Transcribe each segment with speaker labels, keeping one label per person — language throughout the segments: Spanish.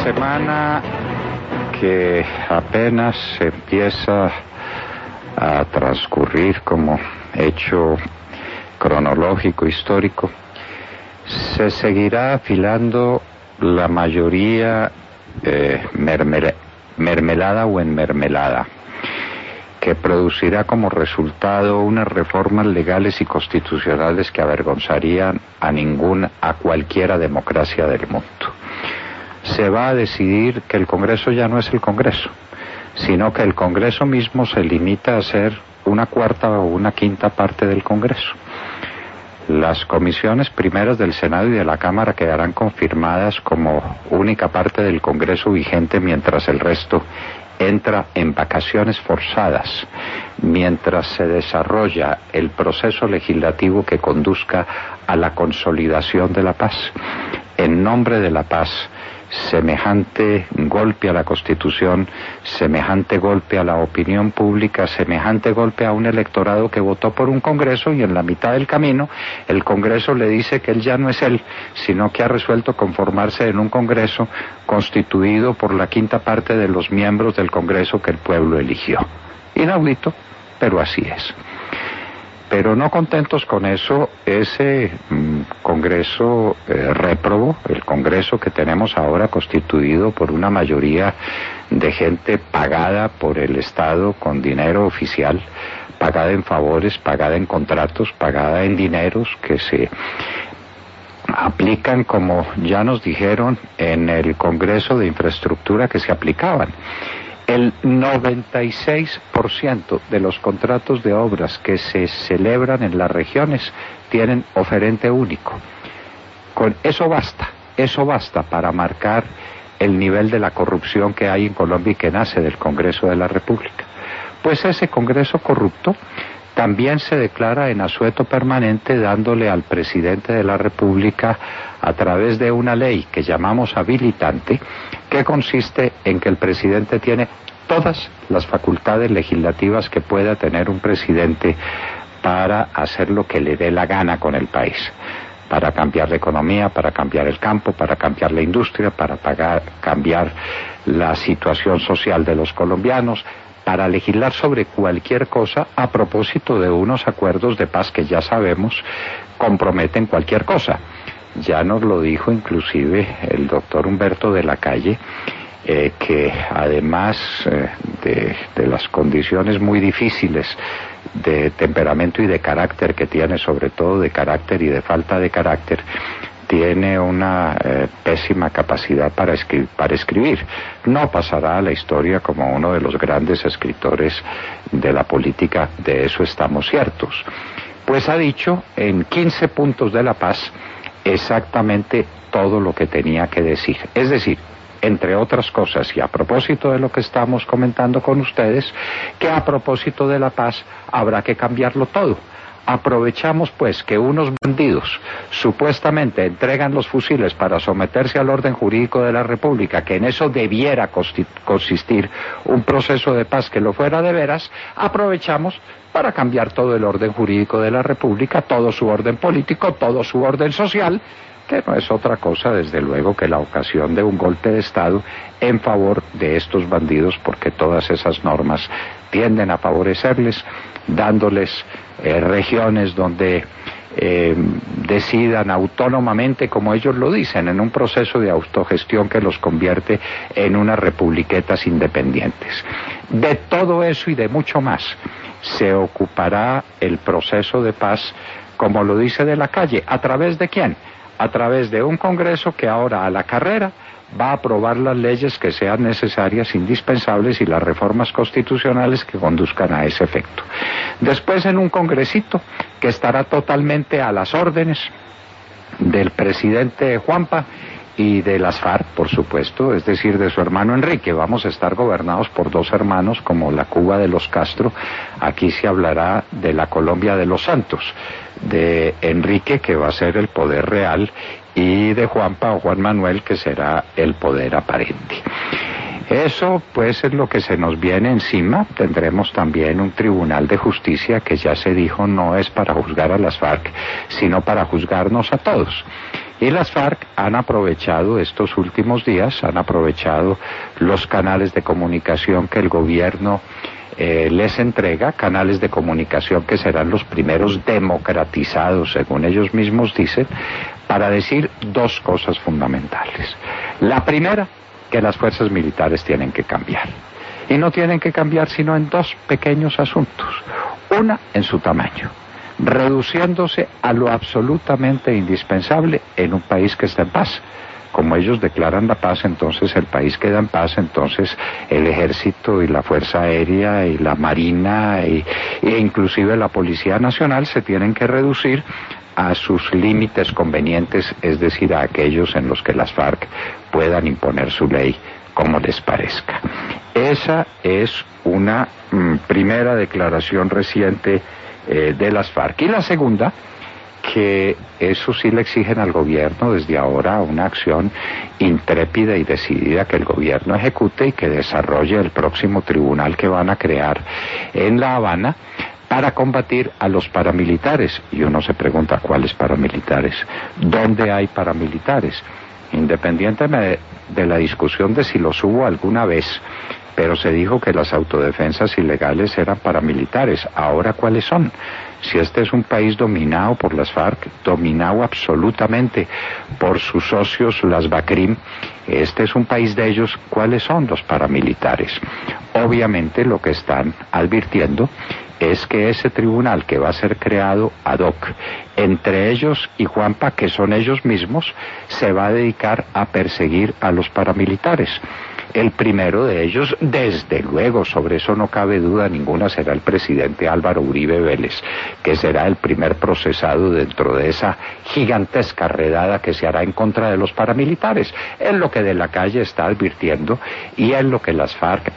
Speaker 1: semana que apenas empieza a transcurrir como hecho cronológico, histórico, se seguirá afilando la mayoría mermelada o enmermelada, que producirá como resultado unas reformas legales y constitucionales que avergonzarían a cualquiera democracia del mundo. Se va a decidir que el Congreso ya no es el Congreso, sino que el Congreso mismo se limita a ser una cuarta o una quinta parte del Congreso. Las comisiones primeras del Senado y de la Cámara quedarán confirmadas como única parte del Congreso vigente, mientras el resto entra en vacaciones forzadas, mientras se desarrolla el proceso legislativo que conduzca a la consolidación de la paz. En nombre de la paz, semejante golpe a la Constitución, semejante golpe a la opinión pública, semejante golpe a un electorado que votó por un Congreso y en la mitad del camino el Congreso le dice que él ya no es él, sino que ha resuelto conformarse en un Congreso constituido por la quinta parte de los miembros del Congreso que el pueblo eligió. Inaudito, pero así es. Pero no contentos con eso, ese Congreso réprobo, el Congreso que tenemos ahora constituido por una mayoría de gente pagada por el Estado con dinero oficial, pagada en favores, pagada en contratos, pagada en dineros que se aplican, como ya nos dijeron en el Congreso de Infraestructura, que se aplicaban. El 96% de los contratos de obras que se celebran en las regiones tienen oferente único. Con eso basta para marcar el nivel de la corrupción que hay en Colombia y que nace del Congreso de la República. Pues ese Congreso corrupto también se declara en asueto permanente, dándole al presidente de la República, a través de una ley que llamamos habilitante, que consiste en que el presidente tiene todas las facultades legislativas que pueda tener un presidente para hacer lo que le dé la gana con el país, para cambiar la economía, para cambiar el campo, para cambiar la industria, para cambiar la situación social de los colombianos, para legislar sobre cualquier cosa a propósito de unos acuerdos de paz que ya sabemos comprometen cualquier cosa. Ya nos lo dijo inclusive el doctor Humberto de la Calle, que además de las condiciones muy difíciles de temperamento y de carácter que tiene, sobre todo de carácter y de falta de carácter, tiene una pésima capacidad para escribir. No pasará a la historia como uno de los grandes escritores de la política, de eso estamos ciertos. Pues ha dicho en 15 puntos de la paz exactamente todo lo que tenía que decir. Es decir, entre otras cosas, y a propósito de lo que estamos comentando con ustedes, que a propósito de la paz habrá que cambiarlo todo. Aprovechamos pues que unos bandidos supuestamente entregan los fusiles para someterse al orden jurídico de la República, que en eso debiera consistir un proceso de paz que lo fuera de veras, aprovechamos para cambiar todo el orden jurídico de la República, todo su orden político, todo su orden social, que no es otra cosa, desde luego, que la ocasión de un golpe de Estado en favor de estos bandidos, porque todas esas normas tienden a favorecerles, dándoles regiones donde decidan autónomamente, como ellos lo dicen, en un proceso de autogestión que los convierte en unas republiquetas independientes. De todo eso y de mucho más se ocupará el proceso de paz, como lo dice de la Calle. ¿A través de quién? A través de un Congreso que ahora, a la carrera, va a aprobar las leyes que sean necesarias, indispensables, y las reformas constitucionales que conduzcan a ese efecto. Después, en un congresito que estará totalmente a las órdenes del presidente Juanpa y de las FARC, por supuesto, es decir, de su hermano Enrique. Vamos a estar gobernados por dos hermanos, como la Cuba de los Castro. Aquí se hablará de la Colombia de los Santos, de Enrique, que va a ser el poder real, y de Juanpa o Juan Manuel, que será el poder aparente. Eso pues es lo que se nos viene encima. Tendremos también un tribunal de justicia que ya se dijo no es para juzgar a las FARC, sino para juzgarnos a todos. Y las FARC han aprovechado estos últimos días, han aprovechado los canales de comunicación que el gobierno les entrega, canales de comunicación que serán los primeros democratizados, según ellos mismos dicen, para decir dos cosas fundamentales. La primera, que las fuerzas militares tienen que cambiar. Y no tienen que cambiar sino en dos pequeños asuntos. Una, en su tamaño, reduciéndose a lo absolutamente indispensable en un país que está en paz. Como ellos declaran la paz, entonces el país queda en paz, entonces el ejército y la fuerza aérea y la marina e inclusive la Policía Nacional se tienen que reducir a sus límites convenientes, es decir, a aquellos en los que las FARC puedan imponer su ley como les parezca. Esa es una primera declaración reciente de las FARC. Y la segunda, que eso sí le exigen al gobierno desde ahora una acción intrépida y decidida que el gobierno ejecute y que desarrolle el próximo tribunal que van a crear en La Habana para combatir a los paramilitares. Y uno se pregunta, ¿cuáles paramilitares? ¿Dónde hay paramilitares? Independientemente de la discusión de si los hubo alguna vez, pero se dijo que las autodefensas ilegales eran paramilitares. Ahora, ¿cuáles son? Si este es un país dominado por las FARC, dominado absolutamente por sus socios, las BACRIM, este es un país de ellos, ¿cuáles son los paramilitares? Obviamente lo que están advirtiendo es que ese tribunal que va a ser creado ad hoc, entre ellos y Juanpa, que son ellos mismos, se va a dedicar a perseguir a los paramilitares. El primero de ellos, desde luego, sobre eso no cabe duda ninguna, será el presidente Álvaro Uribe Vélez, que será el primer procesado dentro de esa gigantesca redada que se hará en contra de los paramilitares. Es lo que de la calle está advirtiendo y es lo que las FARC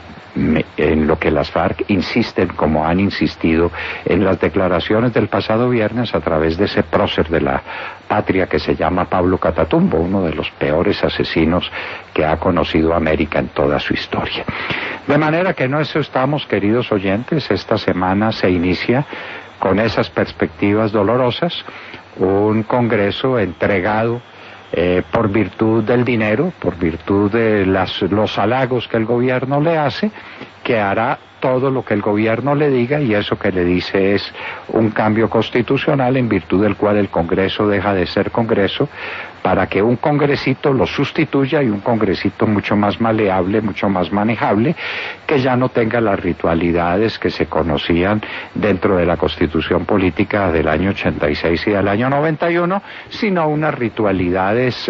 Speaker 1: insisten, como han insistido en las declaraciones del pasado viernes a través de ese prócer de la patria que se llama Pablo Catatumbo, uno de los peores asesinos que ha conocido América en toda su historia. De manera que no eso estamos, queridos oyentes, esta semana se inicia con esas perspectivas dolorosas, un Congreso entregado por virtud del dinero, por virtud de los halagos que el gobierno le hace, que hará todo lo que el gobierno le diga, y eso que le dice es un cambio constitucional en virtud del cual el Congreso deja de ser Congreso para que un congresito lo sustituya, y un congresito mucho más maleable, mucho más manejable, que ya no tenga las ritualidades que se conocían dentro de la Constitución Política del año 86 y del año 91, sino unas ritualidades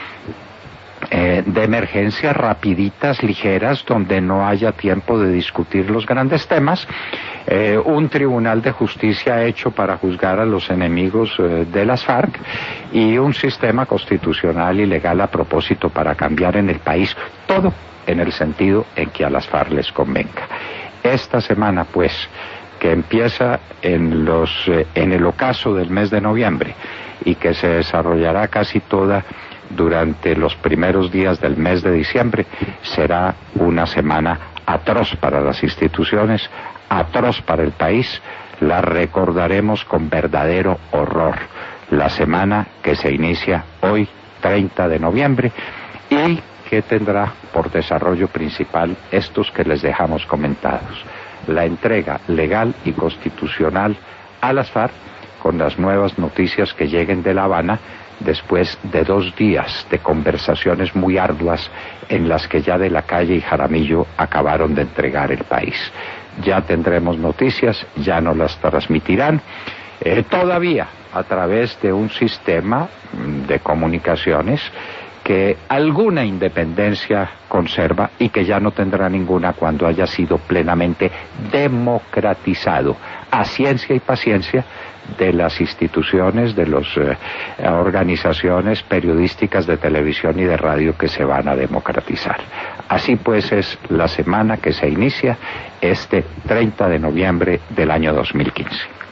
Speaker 1: de emergencia rapiditas, ligeras, donde no haya tiempo de discutir los grandes temas, un tribunal de justicia hecho para juzgar a los enemigos de las FARC, y un sistema constitucional y legal a propósito para cambiar en el país todo en el sentido en que a las FARC les convenga. Esta semana, pues, que empieza en el ocaso del mes de noviembre y que se desarrollará casi toda durante los primeros días del mes de diciembre, será una semana atroz para las instituciones, atroz para el país. La recordaremos con verdadero horror. La semana que se inicia hoy, 30 de noviembre, y que tendrá por desarrollo principal estos que les dejamos comentados: la entrega legal y constitucional a las FARC, con las nuevas noticias que lleguen de La Habana, después de 2 días de conversaciones muy arduas en las que ya de la Calle y Jaramillo acabaron de entregar el país. Ya tendremos noticias, ya nos las transmitirán, todavía a través de un sistema de comunicaciones que alguna independencia conserva y que ya no tendrá ninguna cuando haya sido plenamente democratizado, a ciencia y paciencia, de las instituciones, de las organizaciones periodísticas de televisión y de radio que se van a democratizar. Así pues es la semana que se inicia este 30 de noviembre del año 2015.